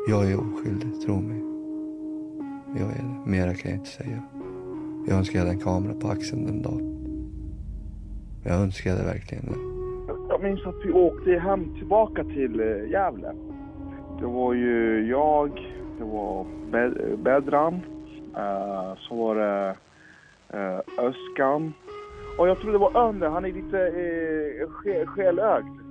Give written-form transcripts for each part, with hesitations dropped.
Jag är oskyldig, tro mig. Jag är det. Mera kan jag inte säga. Jag önskar jag hade en kamera på axeln den dagen. Jag önskade verkligen det. Jag minns att vi åkte hem tillbaka till Gävle. Det var ju jag, det var Bedran, så var det Öskan. Och jag tror det var Önne, han är lite skelögd.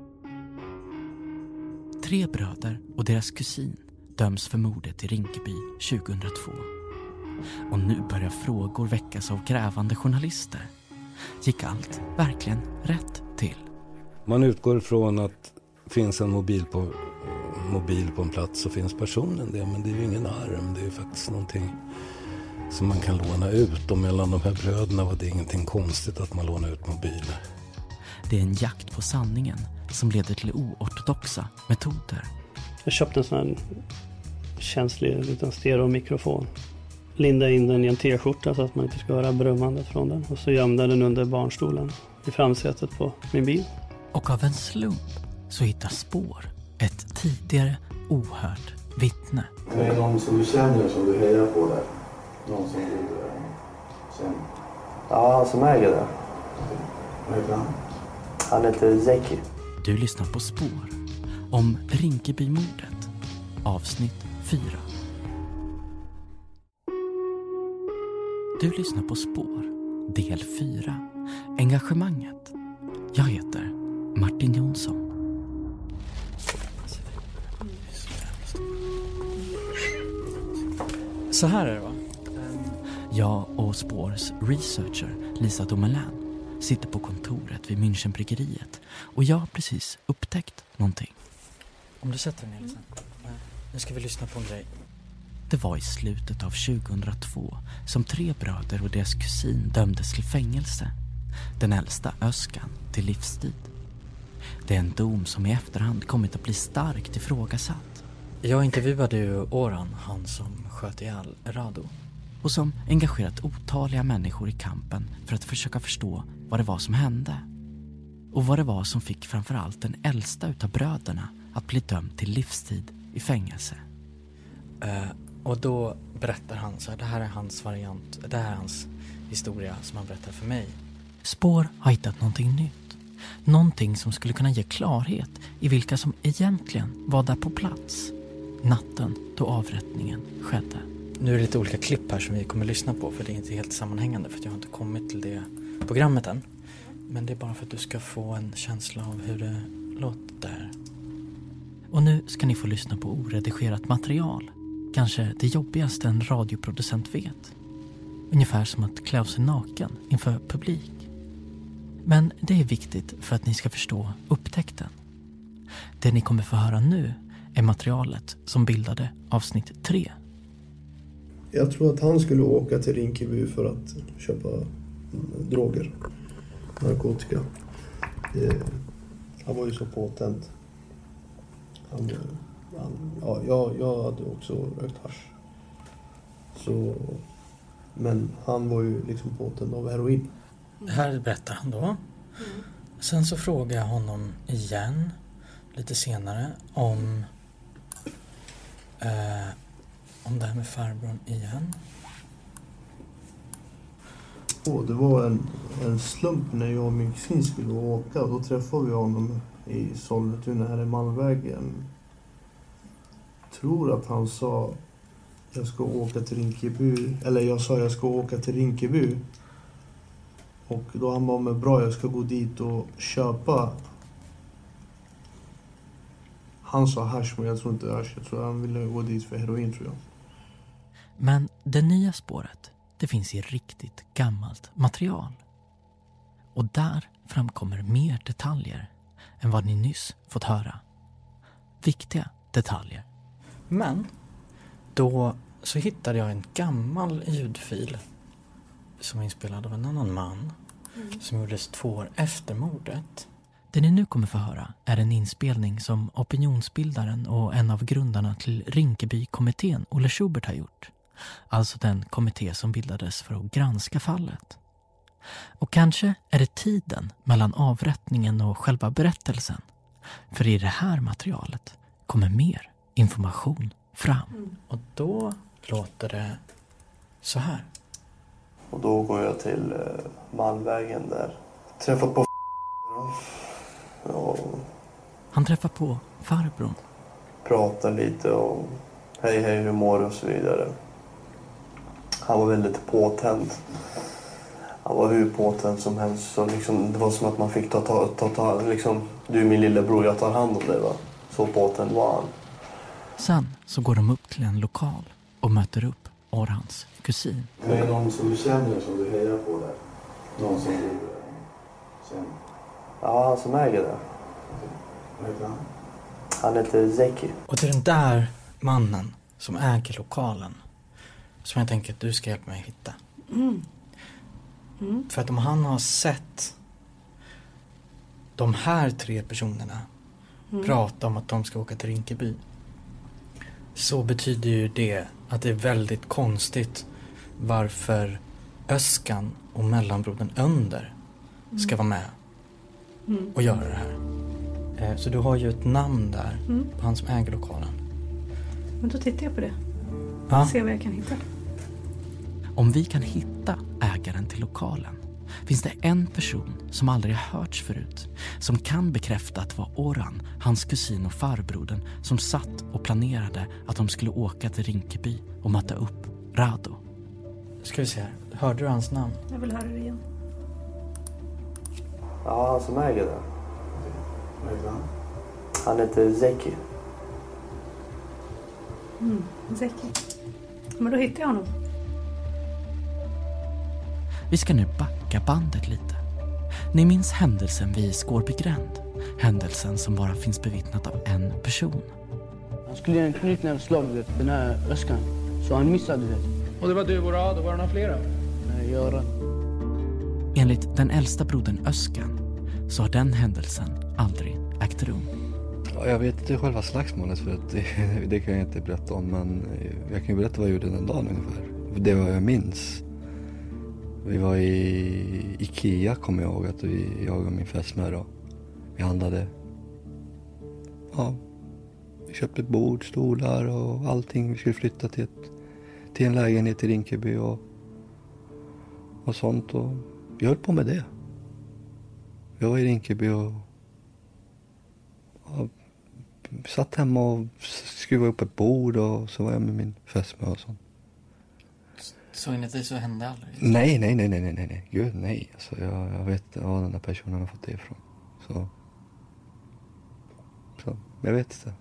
3 bröder och deras kusin döms för mordet i Rinkeby 2002. Och nu börjar frågor väckas av grävande journalister. Gick allt verkligen rätt till? Man utgår från att finns en mobil på en plats så finns personen det. Men det är ju ingen arm, det är ju faktiskt någonting som man kan låna ut. Och mellan de här bröderna var det ingenting konstigt att man lånar ut mobiler. Det är en jakt på sanningen som leder till oortodoxa metoder. Jag köpte en sån här känslig liten stereomikrofon. Lindade in den i en t-skjorta så att man inte ska höra brummandet från den. Och så gömde den under barnstolen i framsätet på min bil. Och av en slump så hittar spår ett tidigare ohört vittne. Det är någon som du känner som du hejar på där? Någon som du känner? Ja, som äger det. Vad heter han? Han heter Zeki. Du lyssnar på Spår om Rinkebymordet, avsnitt 4. Du lyssnar på Spår, del 4, engagemanget. Jag heter Martin Jonsson. Så här är det, va? Jag och Spårs researcher Lisa Domelin sitter på kontoret vid Münchenbryggeriet och jag har precis upptäckt någonting. Om du sätter dig ner lite. Nu ska vi lyssna på en grej. Det var i slutet av 2002 som 3 bröder och deras kusin dömdes till fängelse. Den äldsta, Öskan, till livstid. Det är en dom som i efterhand kommit att bli starkt ifrågasatt. Jag intervjuade ju Orhan, han som sköt ihjäl Rado. Och som engagerat otaliga människor i kampen för att försöka förstå vad det var som hände. Och vad det var som fick framförallt den äldsta utav bröderna att bli dömd till livstid i fängelse. Och då berättar han så här, det här är hans variant, det här är hans historia som han berättar för mig. Spår har hittat någonting nytt. Någonting som skulle kunna ge klarhet i vilka som egentligen var där på plats natten då avrättningen skedde. Nu är det lite olika klipp här som vi kommer lyssna på, för det är inte helt sammanhängande, för att jag har inte kommit till det programmet än. Men det är bara för att du ska få en känsla av hur det låter. Och nu ska ni få lyssna på oredigerat material. Kanske det jobbigaste en radioproducent vet. Ungefär som att klä av sig naken inför publik. Men det är viktigt för att ni ska förstå upptäckten. Det ni kommer få höra nu är materialet som bildade avsnitt 3. Jag tror att han skulle åka till Rinkeby för att köpa droger, narkotika. Han var ju så påtänd. Jag hade också rökt hasch. Så, men han var ju liksom påtänd av heroin. Det här berättar han då. Sen så frågar jag honom igen lite senare om det här med farbrorn igen. Det var en slump när jag och min kusin skulle åka. Då träffade vi honom i Sollentuna här i Malmvägen. Tror att han sa jag ska åka till Rinkeby. Eller jag sa jag ska åka till Rinkeby. Och då han var med bra, jag ska gå dit och köpa. Han sa hasch, men jag tror inte hasch. Jag tror han ville gå dit för heroin, tror jag. Men det nya spåret, det finns i riktigt gammalt material. Och där framkommer mer detaljer än vad ni nyss fått höra. Viktiga detaljer. Men då så hittade jag en gammal ljudfil som är inspelad av en annan man som gjordes 2 år efter mordet. Det ni nu kommer få höra är en inspelning som opinionsbildaren och en av grundarna till Rinkeby-kommittén, Olle Schubert, har gjort. Alltså den kommitté som bildades för att granska fallet. Och kanske är det tiden mellan avrättningen och själva berättelsen. För i det här materialet kommer mer information fram. Och då låter det så här. Och då går jag till Malmvägen där. Träffar på och Han träffar på farbrorn. pratar lite och hej hur mår du och så vidare. Han var väldigt påtänd. Han var hur påtänd som helst. Så liksom, det var som att man fick ta liksom, du är min lillebror, jag tar hand om dig, va. Så påtänd var han. Sen så går de upp till en lokal och möter upp Orhans kusin. Det är någon som du känner som du hejar på där? Någon som du känner? Ja, han som äger det. Vad heter han? Han heter Zeki. Och det är den där mannen som äger lokalen som jag tänker att du ska hjälpa mig att hitta. För att om han har sett de här 3 personerna prata om att de ska åka till Rinkeby, så betyder ju det att det är väldigt konstigt varför Öskan och mellanbrodern Önder ska vara med och göra det här. Så du har ju ett namn där på han som äger lokalen. Men då tittar jag på det. Ja. Se vad jag kan hitta. Om vi kan hitta ägaren till lokalen finns det en person som aldrig har hörts förut som kan bekräfta att det var Orhan, hans kusin och farbrodern som satt och planerade att de skulle åka till Rinkeby och möta upp Rado. Ska vi se här. Hörde du hans namn? Jag vill höra det igen. Ja, han som äger det. Vad heter han? Han heter Zeki. Zeki. Men då hittar jag honom. Vi ska nu backa bandet lite. Ni minns händelsen vid Skårbygränd. Händelsen som bara finns bevittnat av en person. Han skulle göra en knytnävsslag, den här Öskan. Så han missade det. Och det var du och Rado, var det några flera? Nej, Göran. Enligt den äldsta brodern Öskan så har den händelsen aldrig ägt rum. Ja, jag vet inte själva slagsmålet för att det kan jag inte berätta om, men jag kan ju berätta vad jag gjorde den dagen ungefär. Det var jag minns. Vi var i Ikea, kommer jag ihåg, att jag och min fästmö då. Vi handlade. Ja, vi köpte bord, stolar och allting. Vi skulle flytta till en lägenhet i Rinkeby och sånt. Och vi höll på med det. Jag var i Rinkeby och satt hemma och skruvade upp ett bord och så var jag med min fästmö och sånt. Så enligt dig så hände aldrig? Nej. Gud, nej. Alltså, jag vet var den där personen har fått det ifrån. Så jag vet inte.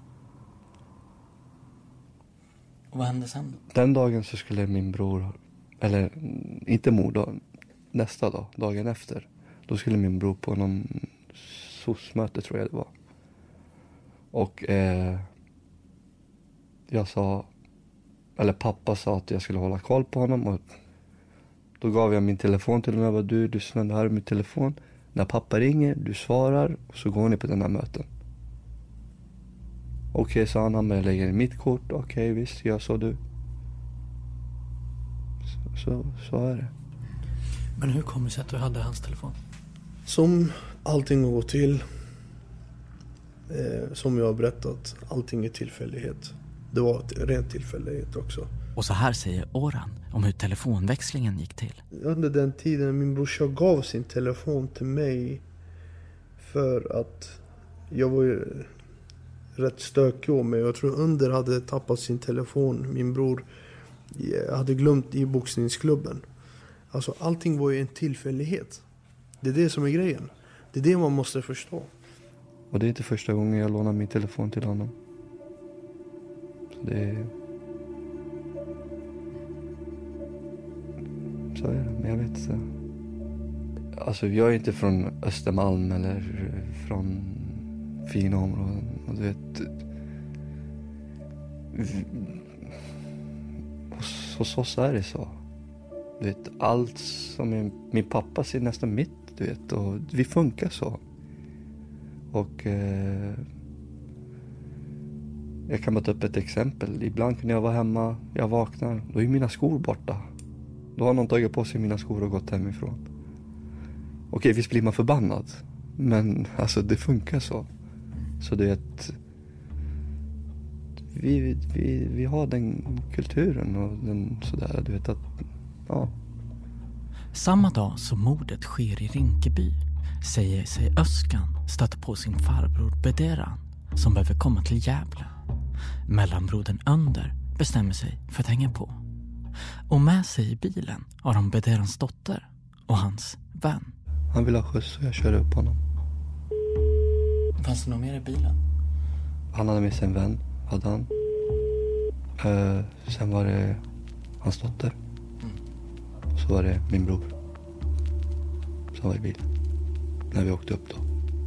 Och vad hände sen då? Den dagen så skulle min bror, eller inte mor då, nästa dag, dagen efter. Då skulle min bror på någon SOS-möte, tror jag det var. Och jag sa, eller pappa sa att jag skulle hålla koll på honom. Och då gav jag min telefon till honom och bara, du snälla, här är min telefon. När pappa ringer, du svarar och så går ni på den här möten. Okej, sa han med lägger i mitt kort. Okej, visst, jag sa du. Så är det. Men hur kommer det sig att du hade hans telefon? Som allting har gått till. Som jag har berättat, allting är tillfällighet. Det var rent tillfällighet också. Och så här säger Orhan om hur telefonväxlingen gick till. Under den tiden min brorsa gav sin telefon till mig för att jag var ju rätt stökig om mig. Jag tror Under hade tappat sin telefon. Min bror hade glömt i boxningsklubben. Alltså allting var ju en tillfällighet. Det är det som är grejen. Det är det man måste förstå. Och det är inte första gången jag lånar min telefon till honom. Så så är det, men jag vet inte. Alltså jag är inte från Östermalm eller från fina områden. Och du vet, hos oss är det så. Du vet, allt som är min pappa ser nästan mitt, du vet. Och vi funkar så. Och jag kan bara ta upp ett exempel. Ibland kan jag vara hemma, jag vaknar, då är mina skor borta. Då har någon tagit på sig mina skor och gått hemifrån. Okej, visst blir man förbannad. Men alltså det funkar så. Så det är vi har den kulturen och den sådär, du vet att, ja. Samma dag som mordet sker i Rinkeby säger sig Özkan stöta på sin farbror Bederan som behöver komma till Gävle. Mellanbrodern Önder bestämmer sig för att hänga på. Och med sig i bilen har de Bederans dotter och hans vän. Han vill ha skjuts och jag kör upp honom. Fanns det någon mer i bilen? Han hade med sig en vän, hade han. Sen var det hans dotter. Och så var det min bror som var i bilen när vi åkte upp då.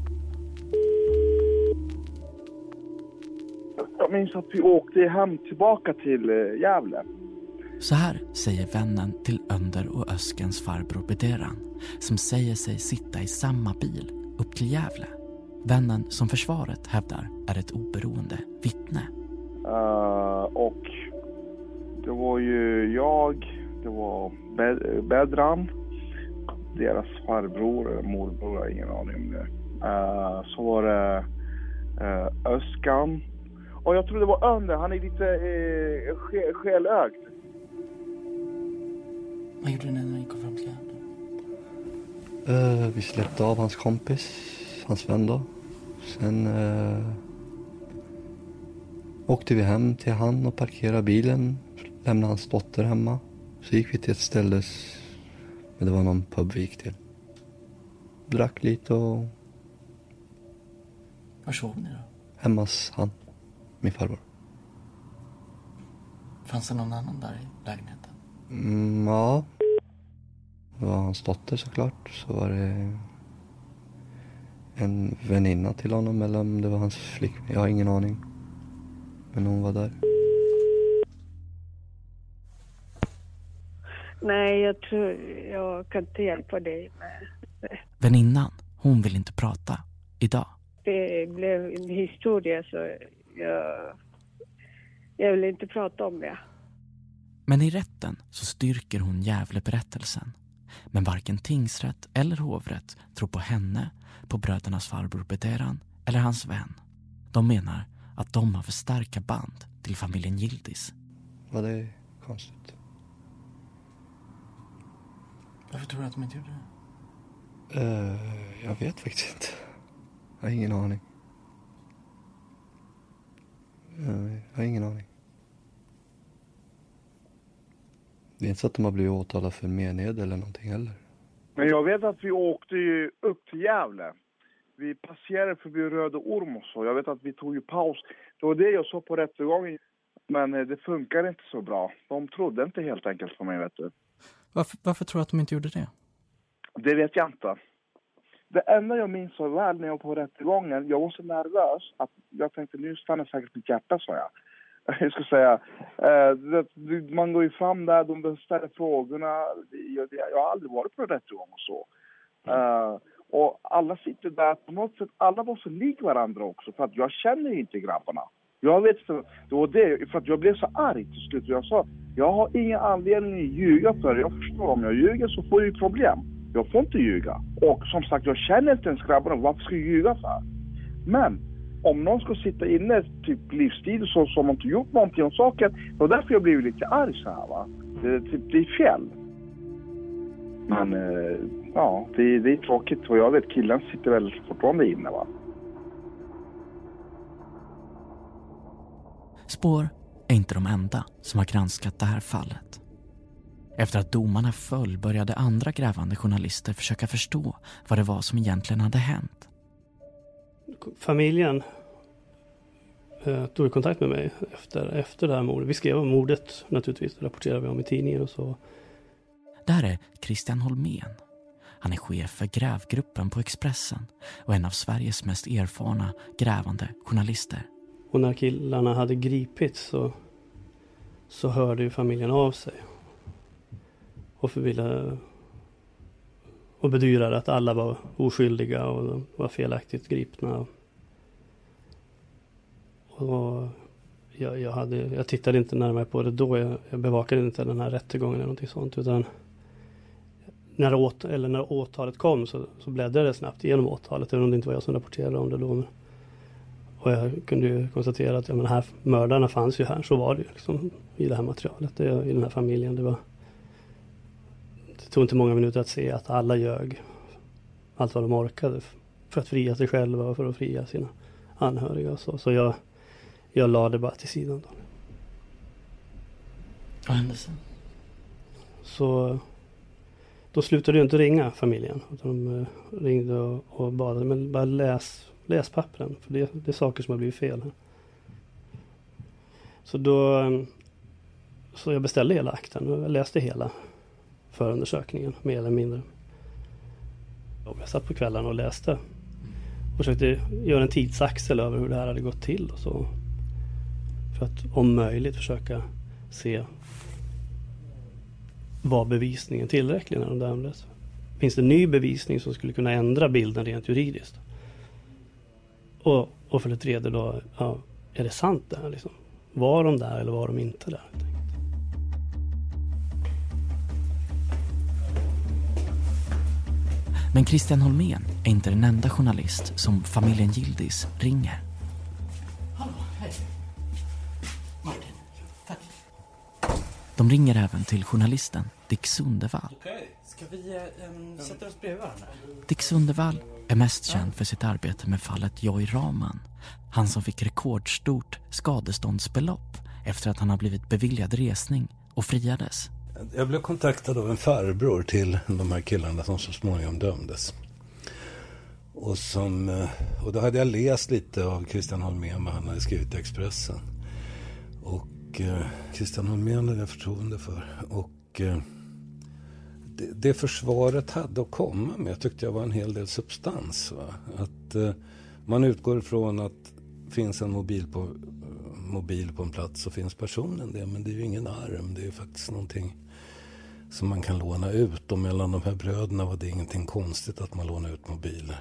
Jag minns att vi åkte hem tillbaka till Gävle. Så här säger vännen till Önder och Özkans farbror Bederan, som säger sig sitta i samma bil upp till Gävle. Vännen som försvaret hävdar är ett oberoende vittne. Och det var ju jag, det var Bedran, deras farbror eller morbror, jag har ingen aning om det. Så var det Özkan. Och jag tror det var Önder, han är lite skelögd. Vad gjorde ni när ni kom fram till Gävle? Vi släppte av hans kompis, hans vän då. Sen åkte vi hem till han och parkerade bilen. Lämnade hans dotter hemma. Så gick vi till ett ställe, men det var någon pub vi gick till. Drack lite och... Var sov ni då? Hemma hos han, min farbror. Fanns det någon annan där i lägenheten? Ja. Det var hans dotter såklart. Så var det en väninna till honom, eller om det var hans flickvän. Jag har ingen aning. Men hon var där. Nej, jag tror jag kan inte hjälpa dig med det. Väninnan, hon vill inte prata idag. Det blev en historia så jag vill inte prata om det. Men i rätten så styrker hon Gävle-berättelsen. Men varken tingsrätt eller hovrätt tror på henne, på brödernas farbror Bederan eller hans vän. De menar att de har för starka band till familjen Yildiz. Var det konstigt? Varför tror du att de inte gjorde det? Jag vet faktiskt inte. Jag har ingen aning. Jag har ingen aning. Det är inte så att de har blivit åtalade för mened eller någonting heller. Men jag vet att vi åkte ju upp till Gävle. Vi passerade förbi Röde Orm och så. Jag vet att vi tog ju paus. Det var det jag sa på rättegången. Men det funkar inte så bra. De trodde inte helt enkelt på mig, vet du. Varför tror du att de inte gjorde det? Det vet jag inte. Det enda jag minns så väl när jag var på rättegången, jag var så nervös att jag tänkte nu stannar säkert mitt hjärta, sa jag. Jag ska säga, man går ju fram där, de ställer frågorna. Jag har aldrig varit på rättegång och så. Och alla sitter där på något sätt, alla var så lik varandra också, för att jag känner ju inte grabbarna. Jag vet inte, det var det, för att jag blev så arg till slut. Jag sa, jag har ingen anledning att ljuga för det. Jag förstår, om jag ljuger så får jag ju problem. Jag får inte ljuga. Och som sagt, jag känner inte ens grabbarna, varför ska jag ljuga för? Men om någon ska sitta inne typ livstid så som man inte gjort någonting om saken, då därför jag blev lite arg så här, va. Det är fel. Men ja, det är tråkigt. Och jag vet, killen sitter väl fortfarande inne, va. Spår är inte de enda som har granskat det här fallet. Efter att domarna föll började andra grävande journalister försöka förstå vad det var som egentligen hade hänt. Familjen tog i kontakt med mig efter det här mordet. Vi skrev om mordet naturligtvis, det rapporterade vi om i tidningen och så. Det här är Christian Holmén. Han är chef för grävgruppen på Expressen och en av Sveriges mest erfarna grävande journalister. Och när killarna hade gripits så hörde ju familjen av sig. Och ville och bedyrade att alla var oskyldiga och var felaktigt gripna. Och jag tittade inte närmare på det då. Jag bevakade inte den här rättegången eller någonting sånt, utan när åtalet kom så bläddrade det snabbt igenom åtalet, även om det inte var jag som rapporterade om det då. Och jag kunde ju konstatera att de här mördarna fanns ju här. Så var det ju liksom i det här materialet, i den här familjen. Det tog inte många minuter att se att alla ljög allt vad de orkade för att fria sig själva och för att fria sina anhöriga. Så jag la det bara till sidan då. Vad hände sen? Så då slutade jag inte ringa familjen. De ringde och bad, men bara läs pappren. För det är saker som har blivit fel här. Så jag beställde hela akten och jag läste hela förundersökningen mer eller mindre. Jag satt på kvällen och läste. Och försökte göra en tidsaxel över hur det här hade gått till. Och så. För att om möjligt försöka se, var bevisningen tillräcklig när de dömdes. Finns det ny bevisning som skulle kunna ändra bilden rent juridiskt? Och för det tredje då, ja, är det sant det här liksom? Var de där eller var de inte där? Men Christian Holmén är inte den enda journalist som familjen Gildis ringer. Hallå, hej. Martin, tack. De ringer även till journalisten Dick Sundevall. Okej, ska vi sätta oss bredvid varandra? Dick Sundevall är mest känd för sitt arbete med fallet Joy Raman. Han som fick rekordstort skadeståndsbelopp efter att han har blivit beviljad resning och friades. Jag blev kontaktad av en farbror till de här killarna som så småningom dömdes. Och då hade jag läst lite av Christian Holmén, vad han hade skrivit i Expressen. Och Christian Holmén hade jag förtroende för. Och det försvaret hade att komma med tyckte jag var en hel del substans. Va? Att man utgår ifrån att finns en mobil på en plats så finns personen det. Men det är ju ingen arm, det är ju faktiskt någonting som man kan låna ut. Och mellan de här bröderna var det ingenting konstigt att man lånar ut mobiler.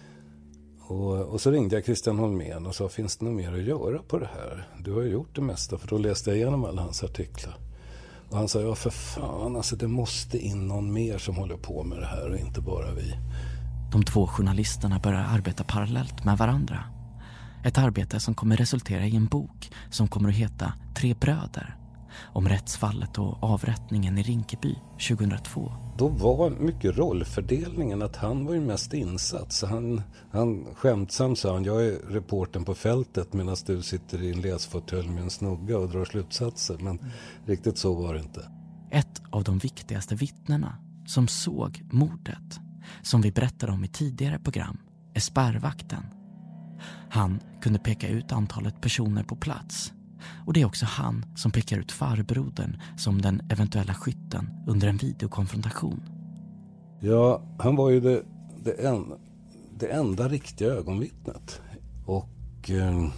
Och så ringde jag Christian Holmén och sa, finns det något mer att göra på det här? Du har ju gjort det mesta, för då läste jag igenom alla hans artiklar. Och han sa, ja för fan, alltså det måste in någon mer som håller på med det här och inte bara vi. De två journalisterna börjar arbeta parallellt med varandra. Ett arbete som kommer resultera i en bok som kommer att heta 3 bröder. Om rättsfallet och avrättningen i Rinkeby 2002. Då var mycket rollfördelningen att han var ju mest insatt. Så han skämtsamt sa han, jag är reporten på fältet medan du sitter i en läsfåtölj med en snugga och drar slutsatser. Men riktigt så var det inte. Ett av de viktigaste vittnena som såg mordet, som vi berättade om i tidigare program, är spärrvakten. Han kunde peka ut antalet personer på plats. Och det är också han som pekar ut farbrodern som den eventuella skytten under en videokonfrontation. Ja, han var ju det enda riktiga ögonvittnet. Och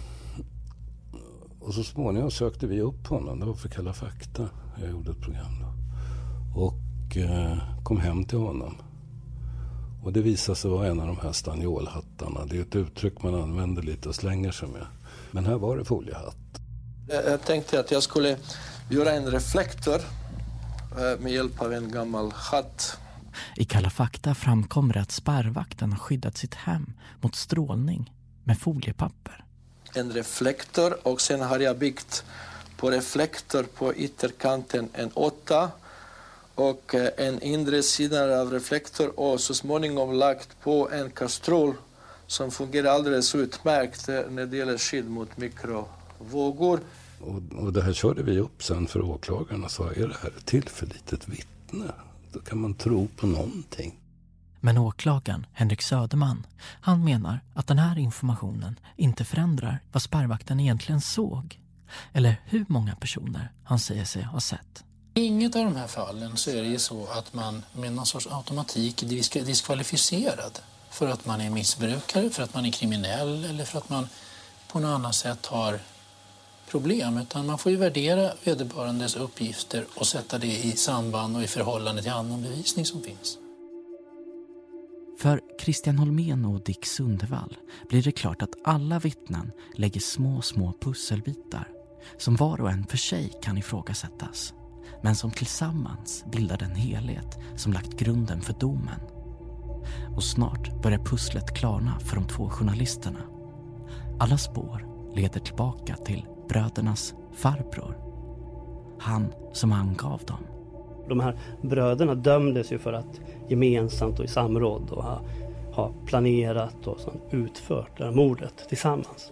så småningom sökte vi upp honom. Det var för Kalla fakta. Jag gjorde ett program då. Och kom hem till honom. Och det visade sig vara en av de här stanjolhattarna. Det är ett uttryck man använder lite och slänger sig med. Men här var det foliehatt. Jag tänkte att jag skulle göra en reflektor med hjälp av en gammal hatt. I Kalla fakta framkommer att spärrvakten har skyddat sitt hem mot strålning med foliepapper. En reflektor, och sen har jag byggt på reflektor på ytterkanten en 8 och en inre sidan av reflektor och så småningom lagt på en kastrull som fungerar alldeles utmärkt när det gäller skydd mot mikrovågor. Och det här körde vi upp sen för åklagarna och sa, är det här ett tillförlitligt vittne? Då kan man tro på någonting. Men åklagaren, Henrik Söderman, han menar att den här informationen inte förändrar vad spärrvakten egentligen såg. Eller hur många personer han säger sig ha sett. I inget av de här fallen så är det ju så att man med någon sorts automatik är diskvalificerad för att man är missbrukare, för att man är kriminell eller för att man på något annat sätt har problem. Utan man får ju värdera vederbörandes uppgifter och sätta det i samband och i förhållande till annan bevisning som finns. För Christian Holmén och Dick Sundevall blir det klart att alla vittnen lägger små pusselbitar som var och en för sig kan ifrågasättas, men som tillsammans bildar en helhet som lagt grunden för domen. Och snart börjar pusslet klarna för de två journalisterna. Alla spår leder tillbaka till brödernas farbror. Han som angav dem. De här bröderna dömdes ju för att gemensamt och i samråd och ha planerat och utfört det här mordet tillsammans.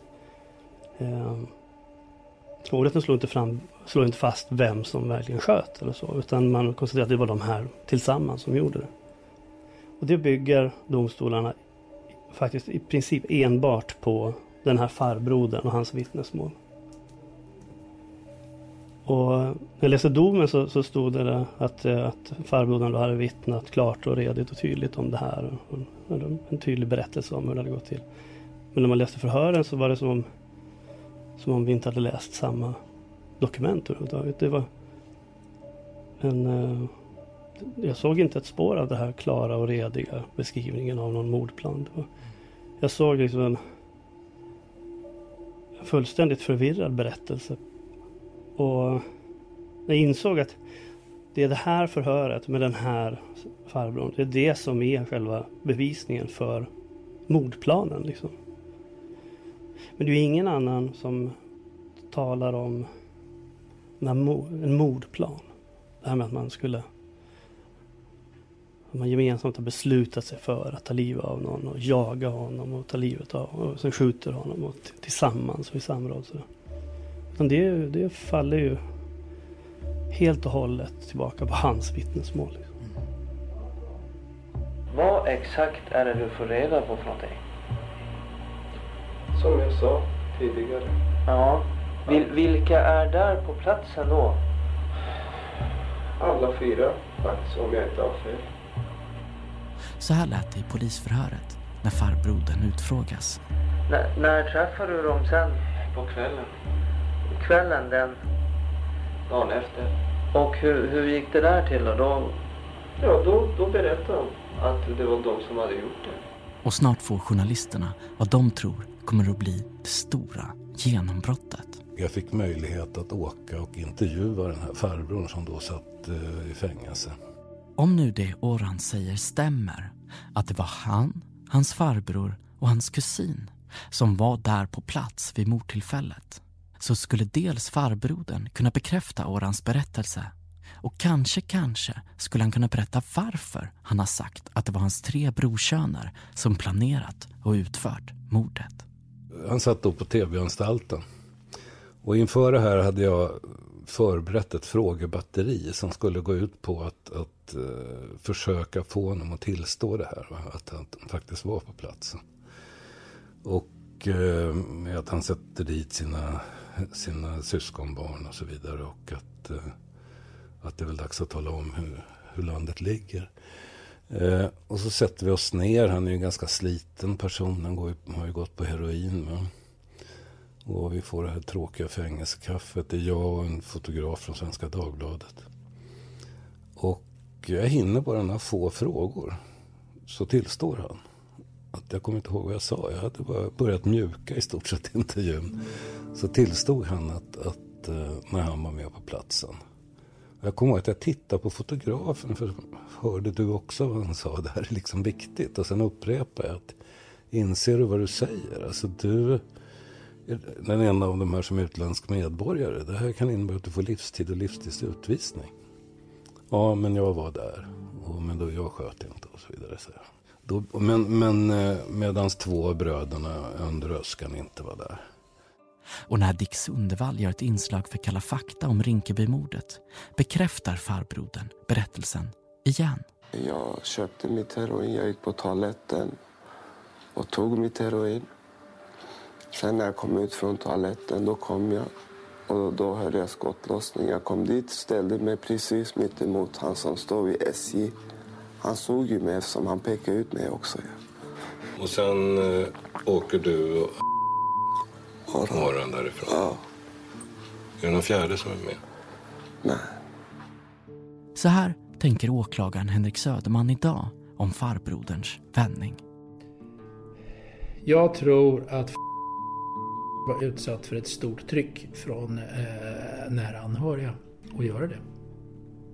Hovrätten slår inte fast vem som verkligen sköt eller så, utan man konstaterar att det var de här tillsammans som gjorde det. Och det bygger domstolarna faktiskt i princip enbart på den här farbrodern och hans vittnesmål. Och när jag läste domen så stod det att farbrodern då hade vittnat klart och redigt och tydligt om det här. En tydlig berättelse om hur det hade gått till. Men när man läste förhören så var det som om vi inte hade läst samma dokument överhuvudtaget. Det var jag såg inte ett spår av det här klara och rediga beskrivningen av någon mordplan. Jag såg liksom en fullständigt förvirrad berättelse. Och jag insåg att det är det här förhöret med den här farbrorn, det är det som är själva bevisningen för mordplanen liksom. Men det är ju ingen annan som talar om en mordplan. Det här med att man gemensamt har beslutat sig för att ta livet av någon och jaga honom och ta livet av och sen skjuter honom och tillsammans och i samråd. Utan det faller ju helt och hållet tillbaka på hans vittnesmål. Liksom. Vad exakt är det du får reda på för någonting? Som jag sa tidigare. Ja. Vilka är där på platsen då? Alla 4 faktiskt, om jag inte har fel. Så här lät det i polisförhöret när farbrodern utfrågas. När träffade du dem sen? På kvällen. Kvällen den? Dagen efter. Och hur gick det där till då? Ja, då berättade de att det var de som hade gjort det. Och snart får journalisterna vad de tror kommer att bli det stora genombrottet. Jag fick möjlighet att åka och intervjua den här farbrorn som då satt i fängelse. Om nu det Orhan säger stämmer, att det var han, hans farbror och hans kusin som var där på plats vid mordtillfället, så skulle dels farbrodern kunna bekräfta Orhans berättelse. Och kanske skulle han kunna berätta varför han har sagt att det var hans 3 brorsöner som planerat och utfört mordet. Han satt då på tv-anstalten. Och inför det här hade jag förberett ett frågebatteri som skulle gå ut på att försöka få honom att tillstå det här. Att han faktiskt var på platsen. Och med att han sätter dit sina syskonbarn och så vidare. Och att det är väl dags att tala om hur landet ligger. Och så sätter vi oss ner. Han är ju en ganska sliten person. Han har ju gått på heroin. Va? Och vi får det här tråkiga fängelsekaffet. Det är jag och en fotograf från Svenska Dagbladet. Och jag hinner bara några få frågor. Så tillstår han. Att jag kommer inte ihåg vad jag sa. Jag hade bara börjat mjuka i stort sett intervjun. Så tillstod han att när han var med på platsen. Jag kommer ihåg att jag tittade på fotografen. För hörde du också vad han sa? Det här är liksom viktigt. Och sen upprepar jag att inser du vad du säger? Alltså du är den ena av de här som är utländsk medborgare. Det här kan innebära att du får livstid och livstidsutvisning. Ja, men jag var där. Men då jag sköt inte och så vidare. Så. Men medans 2 av bröderna under Öskan inte var där. Och när Dick Sundevall gör ett inslag för Kalla fakta om Rinkebymordet bekräftar farbrodern berättelsen igen. Jag köpte mitt heroin, jag gick på toaletten och tog mitt heroin. Sen när jag kom ut från toaletten då kom jag och då hörde jag skottlossning. Jag kom dit, ställde mig precis mitt emot han som stod vid SJ. Han såg ju mig eftersom han pekade ut mig också. Och sen åker du och Orhan därifrån? Ja. Är det någon fjärde som är med? Nej. Så här tänker åklagaren Henrik Söderman idag om farbroderns vändning. Jag tror att var utsatt för ett stort tryck från nära anhöriga och göra det.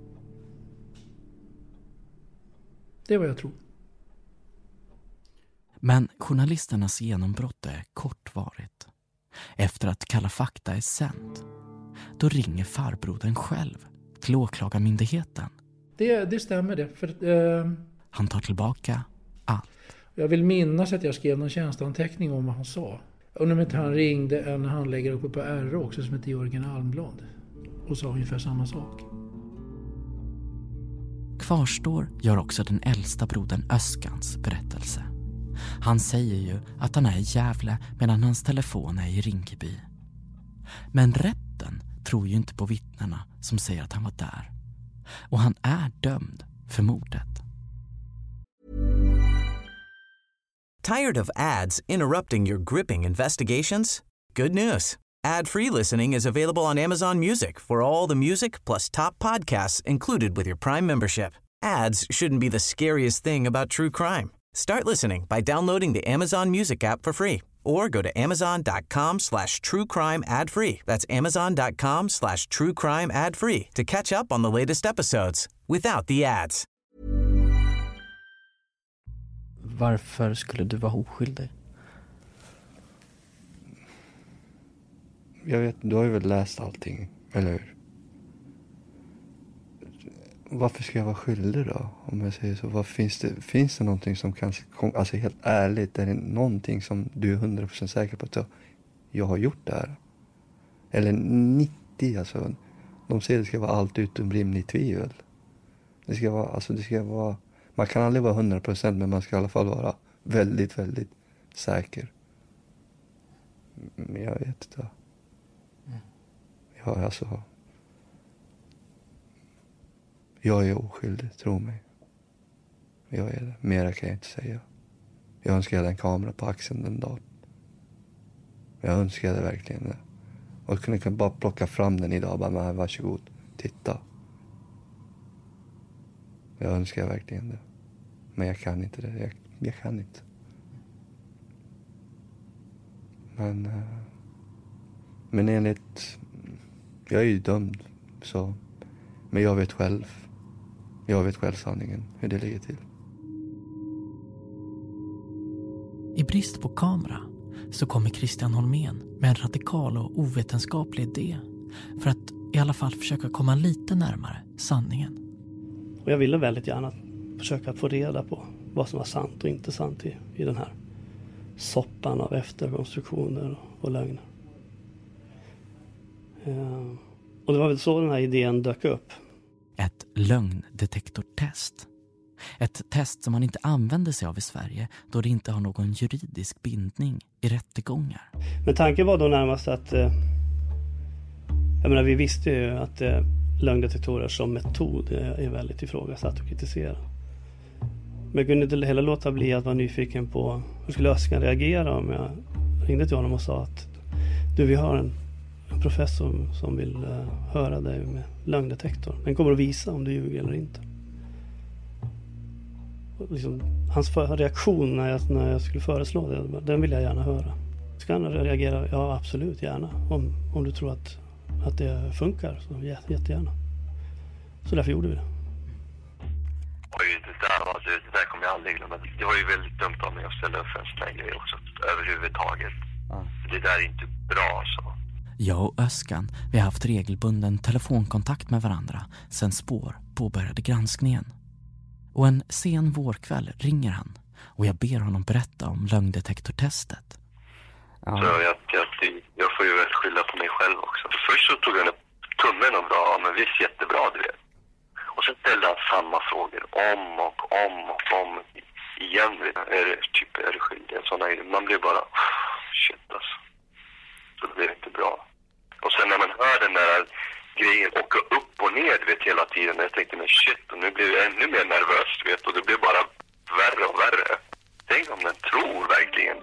Det är vad jag tror. Men journalisternas genombrott är kortvarigt. Efter att Kalla fakta är sänt, då ringer farbrodern själv till åklagarmyndigheten. Det stämmer det. Han tar tillbaka allt. Jag vill minnas att jag skrev någon tjänsteanteckning om vad han sa. Och när han ringde en handläggare uppe på RR också som heter Jörgen Almblad och sa ungefär samma sak. Kvarstår gör också den äldsta brodern Öskans berättelse. Han säger ju att han är i Gävle medan hans telefon är i Rinkeby. Men rätten tror ju inte på vittnena som säger att han var där. Och han är dömd för mordet. Tired of ads interrupting your gripping investigations? Good news. Ad-free listening is available on Amazon Music for all the music plus top podcasts included with your Prime membership. Ads shouldn't be the scariest thing about true crime. Start listening by downloading the Amazon Music app for free or go to amazon.com/truecrime ad-free. That's amazon.com/truecrime ad-free to catch up on the latest episodes without the ads. Varför skulle du vara oskyldig? Jag vet, du har ju väl läst allting, eller hur? Varför ska jag vara skyldig då? Om jag säger så, vad finns det någonting som kanske, alltså helt ärligt, är det någonting som du är 100% säker på att jag har gjort det här? Eller 90, alltså. De säger att det ska vara allt utom rimligt tvivel. Det ska vara, man kan aldrig vara 100%, men man ska i alla fall vara väldigt, väldigt säker. Men jag vet inte. Jag är oskyldig, tro mig. Jag är det. Mera kan jag inte säga. Jag önskar jag hade en kamera på axeln den dagen. Jag önskade verkligen det. Och jag kunde bara plocka fram den idag och bara, varsågod, titta. Jag önskar verkligen det. Men jag kan inte det. Jag kan inte. Men enligt... Jag är ju dömd, så... Men jag vet själv sanningen, hur det ligger till. I brist på kamera så kommer Christian Holmén med en radikal och ovetenskaplig idé för att i alla fall försöka komma lite närmare sanningen. Och jag ville väldigt gärna försöka få reda på vad som var sant och inte sant i den här soppan av efterkonstruktioner och lögner. Och det var väl så den här idén dök upp. Ett lögndetektortest. Ett test som man inte använder sig av i Sverige då det inte har någon juridisk bindning i rättegångar. Men tanken var då närmast att vi visste ju att lögndetektorer som metod är väldigt ifrågasatt och kritiserad. Men jag kunde inte heller låta bli att vara nyfiken på hur skulle Öskan reagera om jag ringde till honom och sa att vi har en professor som vill höra dig med lögndetektor. Den kommer att visa om du ljuger eller inte. Och liksom, hans reaktion när jag skulle föreslå det, den vill jag gärna höra. Ska han reagera? Ja, absolut, gärna. Om du tror att det funkar, så jättegärna. Så därför gjorde vi det. Det där kommer jag aldrig glömma. Det var ju väldigt dumt av mig att ställa upp för en sån här grej också. Överhuvudtaget. Det där är inte bra så. Jag och Öskan, vi har haft regelbunden telefonkontakt med varandra sedan Spår påbörjade granskningen. Och en sen vårkväll ringer han och jag ber honom berätta om lögndetektortestet. Ja. Så jag får ju väl skylla på mig själv också. Först så tog han upp tummen och bra, men visst jättebra du vet. Och sen ställde han samma frågor om och om igen. Är det skyldig? Man blir bara, shit alltså. Så det blir inte bra. Och sen när man hör den där grejen åka upp och ner vet, hela tiden. Jag tänkte, men shit, och nu blir jag ännu mer nervös vet. Och det blir bara värre och värre. Tänk om den tror verkligen.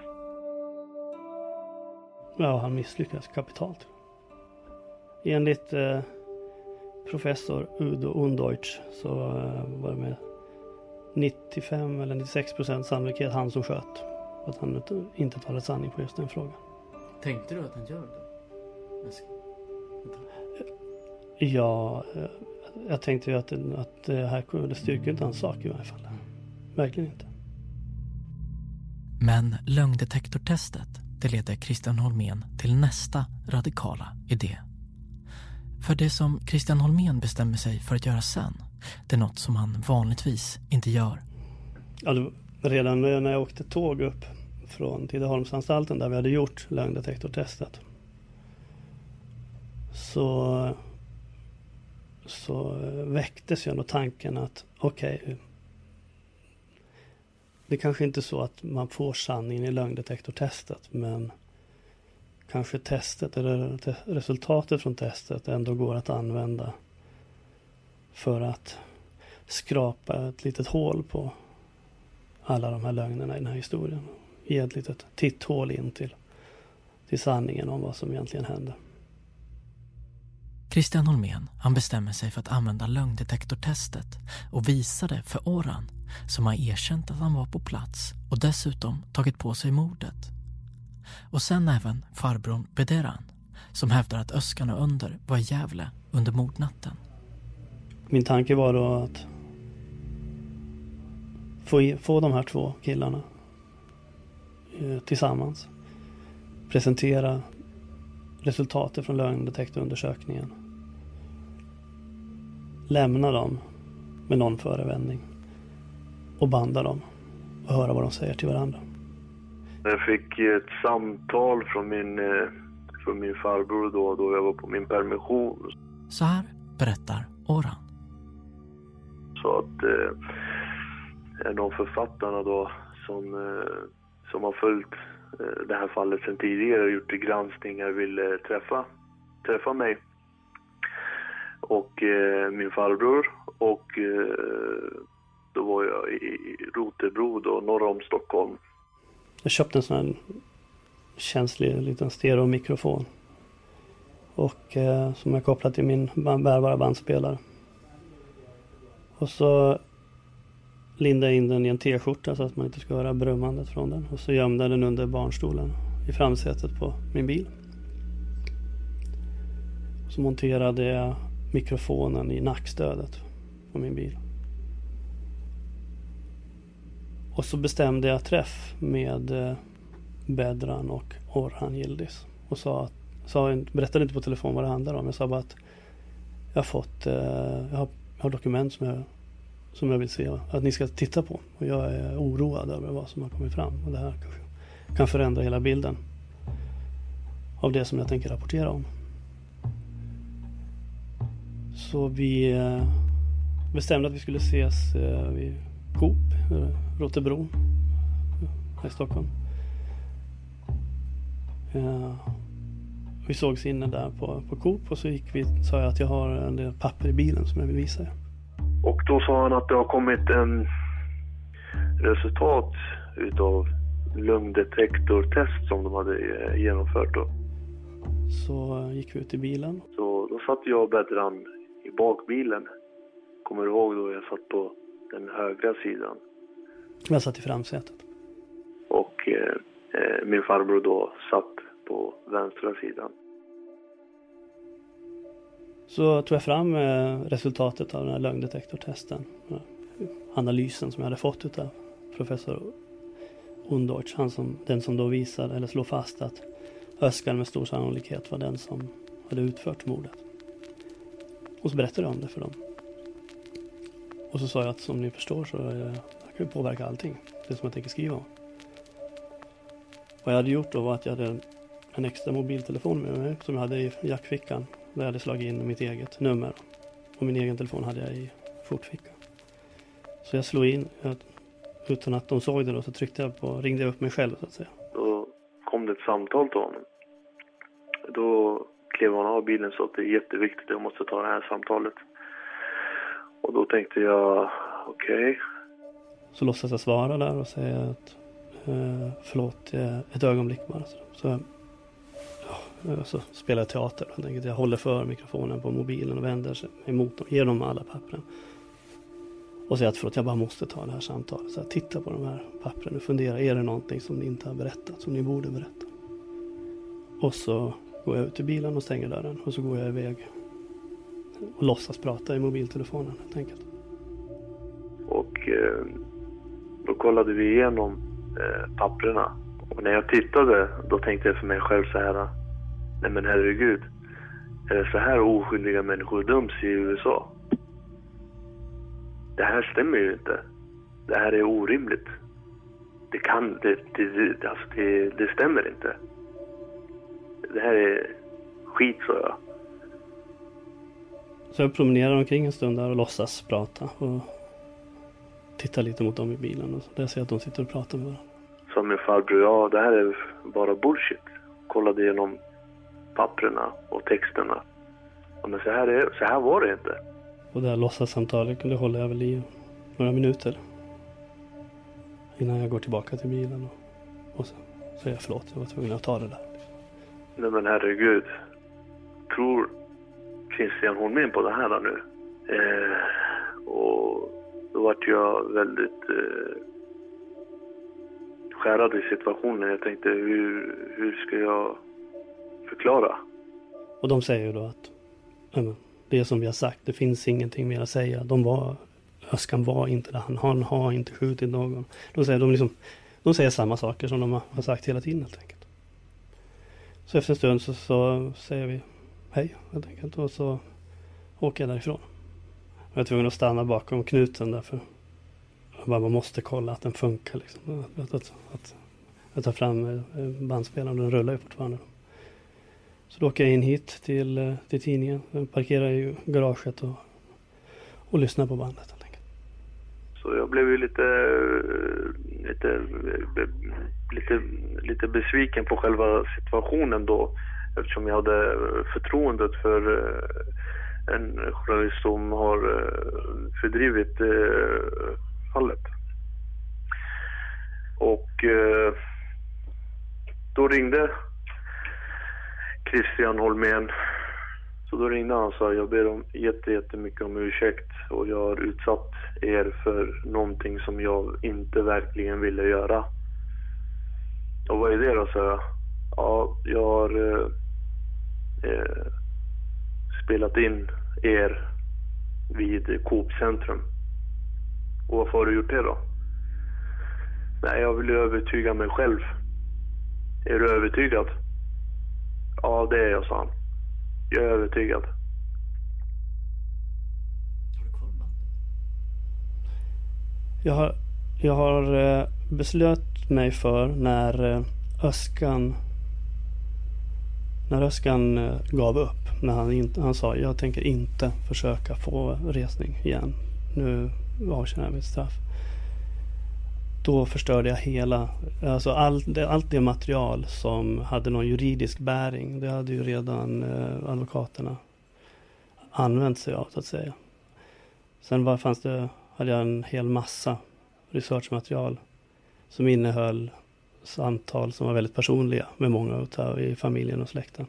Ja, han misslyckas kapitalt. Enligt professor Udo Undeutsch så var det med 95 eller 96% sannolikhet han som sköt. Att han inte talade sanning på just den frågan. Tänkte du att han gör det? Ja, jag tänkte ju att det här kunde styrka inte hans sak i varje fall. Verkligen inte. Men lögndetektortestet, det leder Christian Holmén till nästa radikala idé. För det som Christian Holmén bestämmer sig för att göra sen, det är något som han vanligtvis inte gör. Ja, redan när jag åkte tåg upp från Tidaholmsanstalten där vi hade gjort lögndetektortestet så väcktes ju ändå tanken att okej, det kanske inte är så att man får sanningen i lögndetektortestet, men kanske testet eller resultatet från testet ändå går att använda för att skrapa ett litet hål på alla de här lögnerna i den här historien. Ge ett litet titthål in till sanningen om vad som egentligen hände. Christian Holmén, han bestämmer sig för att använda lögndetektortestet och visa det för Orhan, som har erkänt att han var på plats och dessutom tagit på sig mordet. Och sen även farbrorn Bederan, som hävdar att Özcan och Önder var i Gävle under mordnatten. Min tanke var då att få de här två killarna tillsammans. Presentera resultatet från lögndetektorundersökningen. Lämna dem med någon förevändning och banda dem och höra vad de säger till varandra. Jag fick ett samtal från min farbror då jag var på min permission. Så här berättar Orhan. Så att en av författarna då som har följt det här fallet sedan tidigare, gjort granskningar, ville träffa mig och min farbror, och då var jag i Rotebro då, norr om Stockholm. Jag köpte en sån här känslig liten stereomikrofon och som jag kopplat till min bärbara bandspelare. Och så lindade in den i en t-skjorta så att man inte ska höra brummandet från den. Och så gömde den under barnstolen i framsätet på min bil. Så monterade jag mikrofonen i nackstödet på min bil. Och så bestämde jag träff med Bedran och Orhan Yildiz. Och berättade inte på telefon vad det handlar om. Jag sa bara att jag har dokument som jag vill se att ni ska titta på. Och jag är oroad över vad som har kommit fram. Och det här kan förändra hela bilden av det som jag tänker rapportera om. Så vi bestämde att vi skulle ses vid Coop, Rotebro här i Stockholm. Vi sågs inne där på Coop och så sa jag att jag har en del papper i bilen som jag vill visa er. Och då sa han att det har kommit en resultat utav lögndetektortest som de hade genomfört då. Så gick vi ut i bilen. Så då satt jag och Bedran i bakbilen. Kommer du ihåg då jag satt på den högra sidan? Jag satt i framsätet. Och min farbror då satt på vänstra sidan. Så tog jag fram resultatet av den här lögndetektortesten. Analysen som jag hade fått av professor Undeutsch. Den som då visade eller slog fast att Özcan med stor sannolikhet var den som hade utfört mordet. Och så berättade jag om det för dem. Och så sa jag att som ni förstår så kan det påverka allting. Det som jag tänker skriva om. Vad jag hade gjort då var att jag hade en extra mobiltelefon med mig som jag hade i jackfickan. Där jag hade slagit in mitt eget nummer. Och min egen telefon hade jag i skjortfickan. Så jag slog in, utan att de såg det då, så ringde jag upp mig själv så att säga. Då kom det ett samtal till honom. Då klev han av bilen så att det är jätteviktigt, jag måste ta det här samtalet. Och då tänkte jag, okej. Så låtsas jag svara där och säga att förlåt, ett ögonblick bara. Så spelar jag teater. Jag håller för mikrofonen på mobilen och vänder sig emot dem. Ger dem alla pappren. Och säger att förlåt, jag bara måste ta det här samtalet. Så jag tittar på de här pappren och funderar. Är det någonting som ni inte har berättat? Som ni borde berätta? Och så går jag ut i bilen och stänger dörren. Och så går jag iväg. Och låtsas prata i mobiltelefonen helt enkelt. Och då kollade vi igenom papperna. Och när jag tittade, då tänkte jag för mig själv så här: nej men herregud, är det så här oskyldiga människor döms i USA? Det här stämmer ju inte. Det här är orimligt. Det stämmer inte. Det här är skit, så jag. Så jag promenerar omkring en stund där och låtsas prata och tittar lite mot dem i bilen. Och där ser jag att de sitter och pratar med varandra. Som min farbror, ja, det här är bara bullshit. Kollade igenom papperna och texterna. Men så här var det inte. Och det här låtsassamtalet kunde hålla jag väl i några minuter. Innan jag går tillbaka till bilen och så säger jag förlåt, jag var tvungen att ta det där. Nej men herregud. Tror Christian Holmén på det här nu? Och då var jag väldigt skärrad i situationen. Jag tänkte, hur ska jag förklara? Och de säger ju då att det är som vi har sagt, det finns ingenting mer att säga. Öskan var inte där, han har inte skjutit någon. De säger samma saker som de har sagt hela tiden helt enkelt. Så efter en stund så säger vi hej helt enkelt, och så åker jag därifrån. Jag är tvungen att stanna bakom knuten därför man måste kolla att den funkar liksom. Att ta fram bandspelaren, den rullar ju fortfarande. Så då åker jag in hit till tidningen, jag parkerar i garaget och lyssnar på bandet helt enkelt. Så jag blev ju lite besviken på själva situationen då, eftersom jag hade förtroendet för en journalist som har fördrivit fallet. Och då ringde Christian Holmén. Så då ringde han och sa: jag ber om jättemycket om ursäkt, och jag har utsatt er för någonting som jag inte verkligen ville göra. Och vad är det då, sa jag. Ja, jag har spelat in er vid Coop Centrum. Och varför har du gjort det då? Nej, jag vill övertyga mig själv. Är du övertygad? Ja, det är jag, sa han. Jag är övertygad. Jag har beslöt mig för när Öskan gav upp. När han sa: jag tänker inte försöka få resning igen. Nu avtjänar jag mitt straff. Då förstörde jag allt det material som hade någon juridisk bäring. Det hade ju redan advokaterna använt sig av, så att säga. Sen hade jag en hel massa researchmaterial som innehöll samtal som var väldigt personliga med många i familjen och släkten.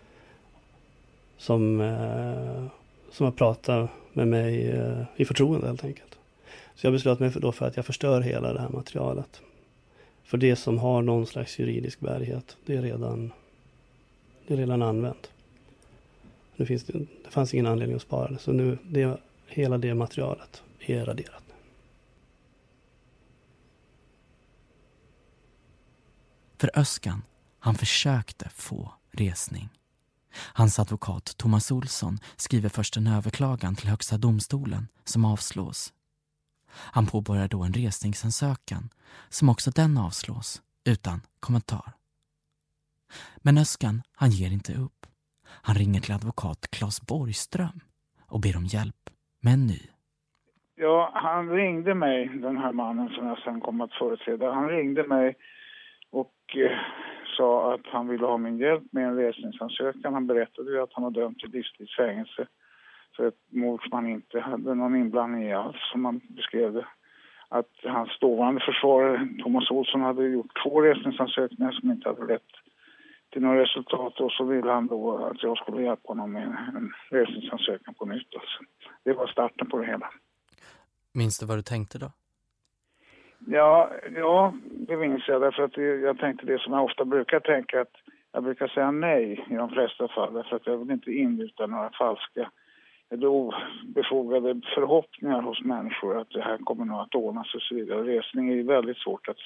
Som har pratat med mig i förtroende helt enkelt. Så jag beslöt mig då för att jag förstör hela det här materialet. För det som har någon slags juridisk bärighet, det är redan använt. Det fanns ingen anledning att spara det. Så nu, hela det materialet är raderat. För Öskan, han försökte få resning. Hans advokat Thomas Olsson skriver först en överklagan till Högsta domstolen som avslås. Han påbörjar då en resningsansökan som också den avslås utan kommentar. Men Öskan, han ger inte upp. Han ringer till advokat Claes Borgström och ber om hjälp med en ny. Ja, han ringde mig, den här mannen som jag sen kom att företräda. Han ringde mig och sa att han ville ha min hjälp med en resningsansökan. Han berättade ju att han var dömd till livstidsfängelse för ett mord som han inte hade någon inblandning i alls, som han beskrev det. Att hans dåvarande försvarare Thomas Olsson hade gjort 2 resningsansökningar som inte hade lett till några resultat, och så ville han då att jag skulle hjälpa honom med en resningsansökan på nytt. Alltså. Det var starten på det hela. Minns du vad du tänkte då? Ja, det minns jag, därför att jag tänkte det som jag ofta brukar tänka, att jag brukar säga nej i de flesta fall, därför att jag vill inte inruta några falska eller obefogade förhoppningar hos människor att det här kommer nog att ordnas och så vidare. Resning är ju väldigt svårt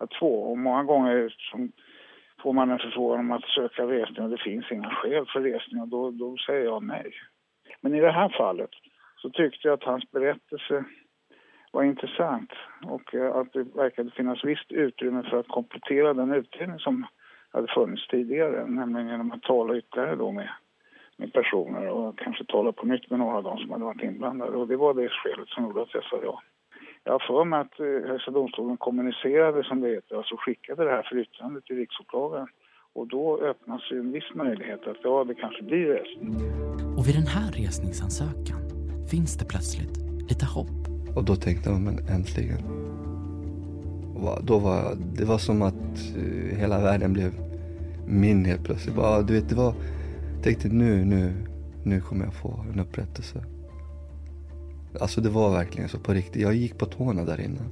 2. Och många gånger får man en förfrågan om att söka resning och det finns inga skäl för resning och då säger jag nej. Men i det här fallet så tyckte jag att hans berättelse var intressant och att det verkade finnas visst utrymme för att komplettera den utredning som hade funnits tidigare, nämligen genom att tala ytterligare då med personer och kanske tala på nytt med några av dem som hade varit inblandade. Och det var det skälet som gjorde att jag sa ja. Jag har för mig att Högsta domstolen kommunicerade, som det heter, alltså skickade det här för yttrande till riksåklagaren. Och då öppnas ju en viss möjlighet att det kanske blir resning. Och vid den här resningsansökan finns det plötsligt lite hopp. Och då tänkte jag, men äntligen. Det var som att hela världen blev min helt plötsligt. Du vet, jag tänkte nu kommer jag få en upprättelse. Alltså det var verkligen så på riktigt. Jag gick på tårna där inne.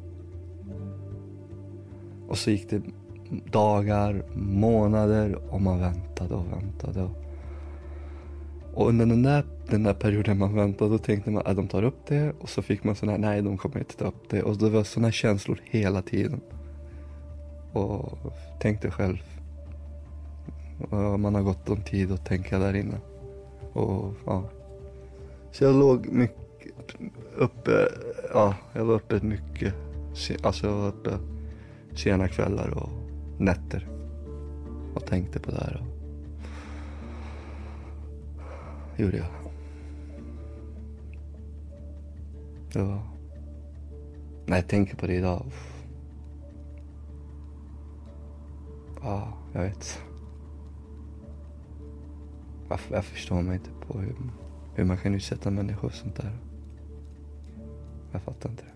Och så gick det dagar, månader och man väntade och väntade. Och under den där perioden man väntade, då tänkte man att de tar upp det. Och så fick man sån här, nej de kommer inte ta upp det. Och det var såna känslor hela tiden. Och tänkte själv. Och man har gått om tid att tänka där inne. Och ja. Så jag låg mycket uppe, jag var uppe mycket. Alltså jag var uppe sena kvällar och nätter. Och tänkte på det här. Gjorde jag. Det var... När jag tänker på det idag. Ja, jag vet. Jag förstår mig inte på hur man kan utsätta människor och sånt där. Jag fattar inte det.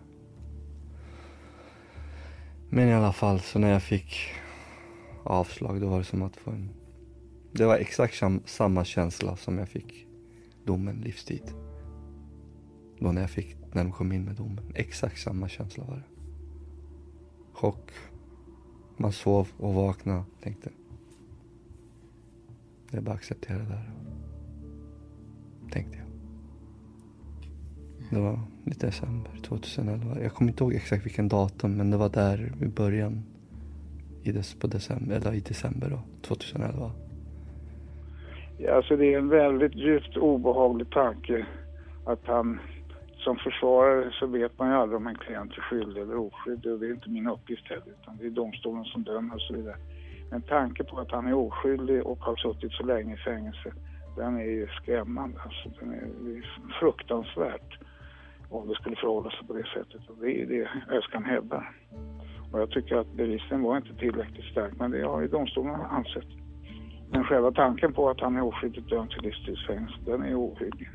Men i alla fall, så när jag fick avslag, då var det som att få en... Det var exakt samma känsla som jag fick domen livstid. Då när de kom in med domen. Exakt samma känsla var det. Chock. Man sov och vaknade, tänkte. Det är bara att acceptera det där. Tänkte jag. Det var i december 2011. Jag kommer inte ihåg exakt vilken datum, men det var där i början i december då, 2011. Ja, alltså det är en väldigt djupt obehaglig tanke att han som försvarare, så vet man ju aldrig om en klient är skyldig eller oskyldig, och det är inte min uppgift heller, utan det är domstolen som dömer och så vidare. Men tanke på att han är oskyldig och har suttit så länge i fängelse, den är ju skrämmande. Alltså, det är fruktansvärt om det skulle förhålla sig på det sättet. Och det är det Özcan hävdar. Och jag tycker att bevisen var inte tillräckligt stark, men det har ju domstolen ansett. Men själva tanken på att han är oskyldigt dömd till livstidsfängelse, den är ohygglig.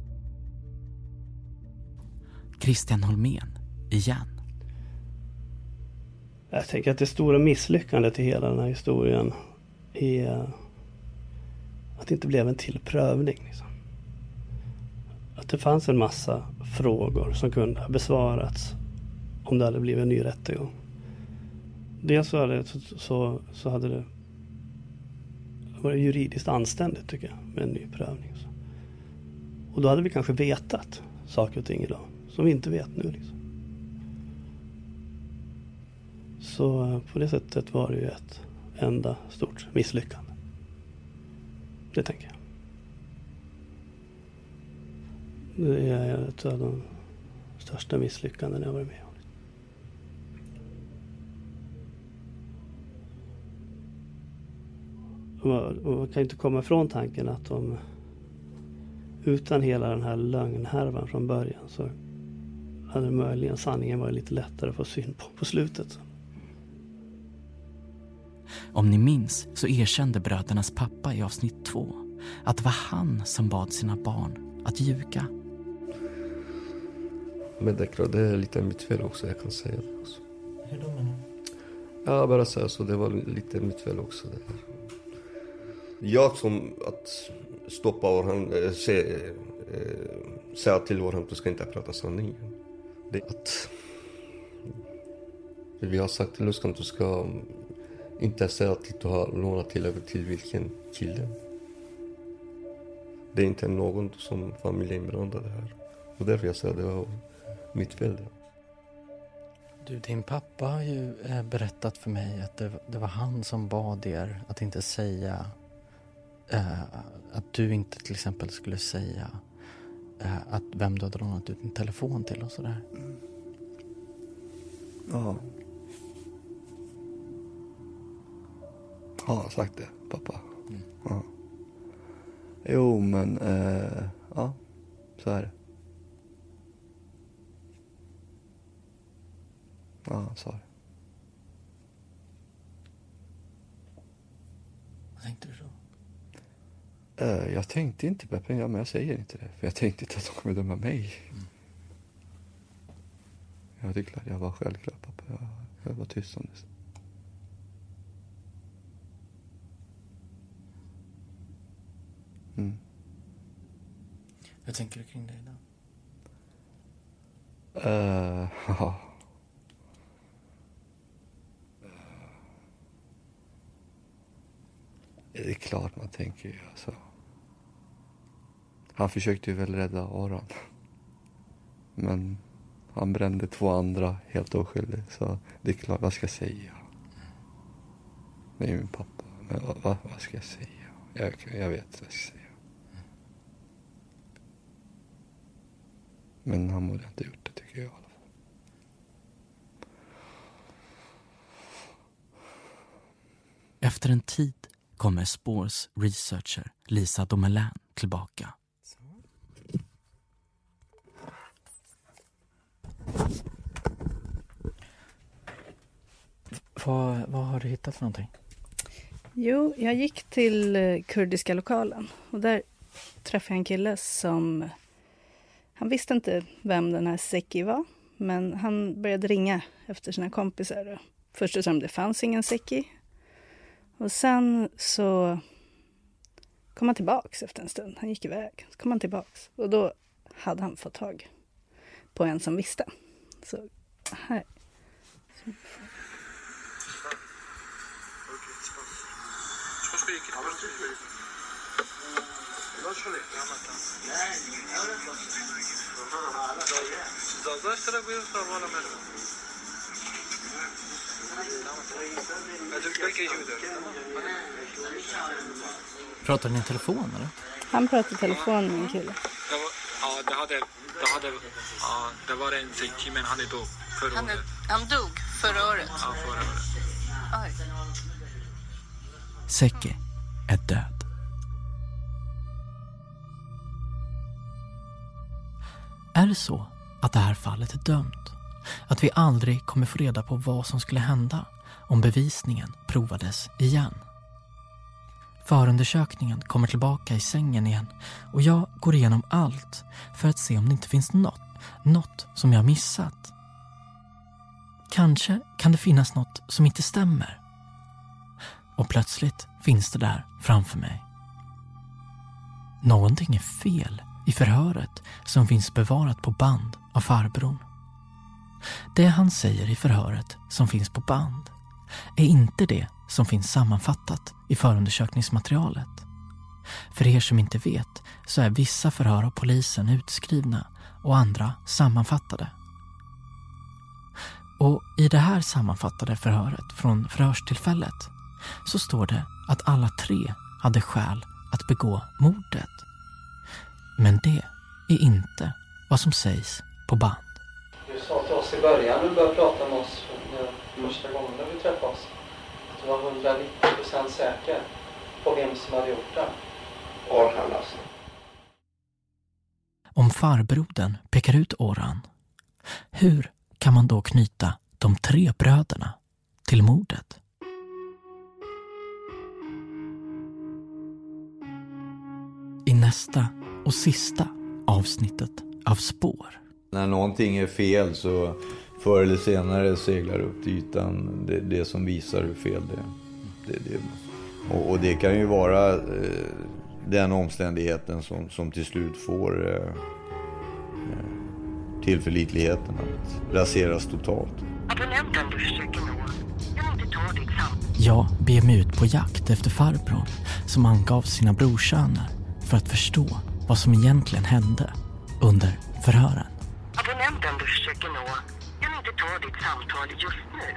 Christian Holmén, igen. Jag tänker att det stora misslyckandet i hela den här historien är att det inte blev en till prövning. Liksom. Att det fanns en massa frågor som kunde ha besvarats om det hade blivit en ny rättegång. Dels så hade det varit juridiskt anständigt, tycker jag, med en ny prövning. Och då hade vi kanske vetat saker och ting idag som vi inte vet nu. Liksom. Så på det sättet var det ju ett enda stort misslyckande. Det tänker jag. Det är ett av de största misslyckanden jag varit med om. Och man kan inte komma ifrån tanken att utan hela den här lögnhärvan från början så hade möjligen sanningen varit lite lättare att få syn på slutet. Om ni minns så erkände brödernas pappa i avsnitt 2 att det var han som bad sina barn att ljuga. Men det är klart, det är lite mitt fel också, jag kan säga det också. Hur då menar du? Ja, bara säga så, det var lite mitt fel också. Det. Jag som att stoppa Orhan, säga till Orhan att du ska inte prata sanningen. Det är att vi har sagt till Özcan att du ska inte säga att du har lånat till vilken kille. Det är inte någon som familj är inblandad här. Och därför jag säger att det var mitt fel. Du, din pappa har ju berättat för mig att det var han som bad er att inte säga att du inte till exempel skulle säga att vem du hade lånat ut en telefon till och sådär. Ja. Har han sagt det, pappa? Ja. Jo, men ja, så är det. Ja, så är det. Vad tänkte du då? Jag tänkte inte på pengar, men jag säger inte det. För jag tänkte inte att de kommer döma mig. Jag tyckte att jag var självklar, pappa. Jag var tyst om det. Vad tänker du kring det idag? Ja. Det är klart man tänker ju alltså. Han försökte ju väl rädda Aran. Men han brände 2 andra helt oskyldigt. Så det är klart, vad ska jag säga? Det är min pappa. Men vad ska jag säga? Jag vet vad jag ska säga. Men han borde inte gjort det, tycker jag i alla fall. Efter en tid kommer Spårs researcher Lisa Domelin tillbaka. Vad har du hittat för någonting? Jo, jag gick till kurdiska lokalen och där träffade jag en kille som... Han visste inte vem den här Zeki var, men han började ringa efter sina kompisar. Först och främst det fanns ingen Zeki. Och sen så kom han tillbaks efter en stund. Han gick iväg. Så kom han tillbaks. Och då hade han fått tag på en som visste. Så här. Pratar ni i telefon eller? Han pratade i telefon med en kille. Det var en Zeki, men han är dog förra året. Han dog förra året? Ja, förra året. Oj. Zeki är död. Är det så att det här fallet är dömt? Att vi aldrig kommer få reda på vad som skulle hända om bevisningen provades igen? Förundersökningen kommer tillbaka i sängen igen och jag går igenom allt för att se om det inte finns något som jag missat. Kanske kan det finnas något som inte stämmer. Och plötsligt finns det där framför mig. Någonting är fel i förhöret som finns bevarat på band av farbrorn. Det han säger i förhöret som finns på band är inte det som finns sammanfattat i förundersökningsmaterialet. För er som inte vet så är vissa förhör av polisen utskrivna och andra sammanfattade. Och i det här sammanfattade förhöret från förhörstillfället så står det att alla 3 hade skäl att begå mordet. Men det är inte vad som sägs på band. Du sa till oss i början när du började prata med oss första gången när vi träffade oss att du var 190% säker på vem som hade gjort det. Orhan alltså. Om farbrodern pekar ut Orhan, hur kan man då knyta de 3 bröderna till mordet? I nästa och sista avsnittet av Spår. När någonting är fel så förr eller senare seglar upp till ytan det som visar hur fel det är. Och det kan ju vara den omständigheten som till slut får tillförlitligheten att raseras totalt. Abonnenten du försöker nå kan inte ta ditt samtal. Jag ber mig ut på jakt efter farbror som angav sina brorsöner för att förstå vad som egentligen hände under förhören. Abonnenten du försöker nå kan inte ta ditt samtal just nu.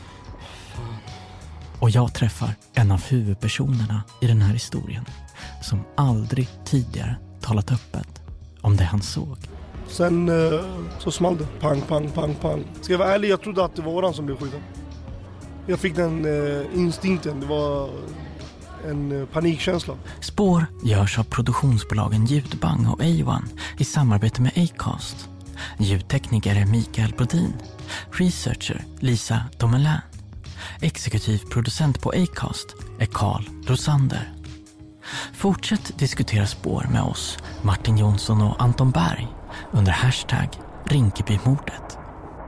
Och jag träffar en av huvudpersonerna i den här historien som aldrig tidigare talat öppet om det han såg. Sen så small det. Pang, pang, pang, pang. Ska jag vara ärlig, jag trodde att det var han som blev skjuten. Jag fick den instinkten. Det var en panikkänsla. Spår görs av produktionsbolagen Ljudbang och A1 i samarbete med Acast. Ljudtekniker är Mikael Brodin. Researcher Lisa Domelin. Exekutiv producent på Acast är Carl Rosander. Fortsätt diskutera spår med oss, Martin Jonsson och Anton Berg, under hashtag Rinkebymordet.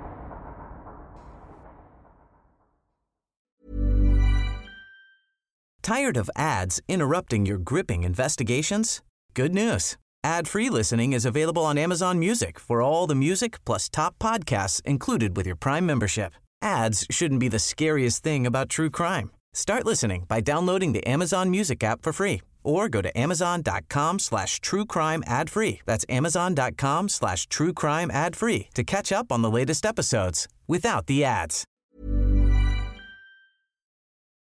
Tired of ads interrupting your gripping investigations? Good news. Ad-free listening is available on Amazon Music for all the music plus top podcasts included with your Prime membership. Ads shouldn't be the scariest thing about true crime. Start listening by downloading the Amazon Music app for free or go to amazon.com/truecrime ad-free. That's amazon.com/truecrime ad-free to catch up on the latest episodes without the ads.